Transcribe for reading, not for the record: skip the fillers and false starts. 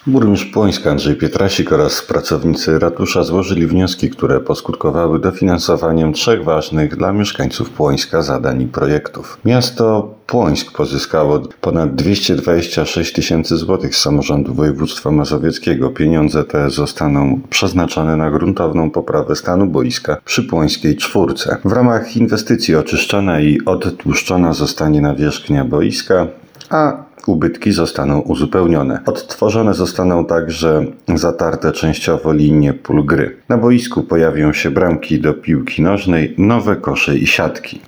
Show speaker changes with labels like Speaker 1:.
Speaker 1: Burmistrz Płońska Andrzej Pietrasik oraz pracownicy ratusza złożyli wnioski, które poskutkowały dofinansowaniem 3 ważnych dla mieszkańców Płońska zadań i projektów. Miasto Płońsk pozyskało ponad 226 tysięcy złotych z samorządu województwa mazowieckiego. Pieniądze te zostaną przeznaczone na gruntowną poprawę stanu boiska przy Płońskiej Czwórce. W ramach inwestycji oczyszczona i odtłuszczona zostanie nawierzchnia boiska, a ubytki zostaną uzupełnione. Odtworzone zostaną także zatarte częściowo linie pól gry. Na boisku pojawią się bramki do piłki nożnej, nowe kosze i siatki.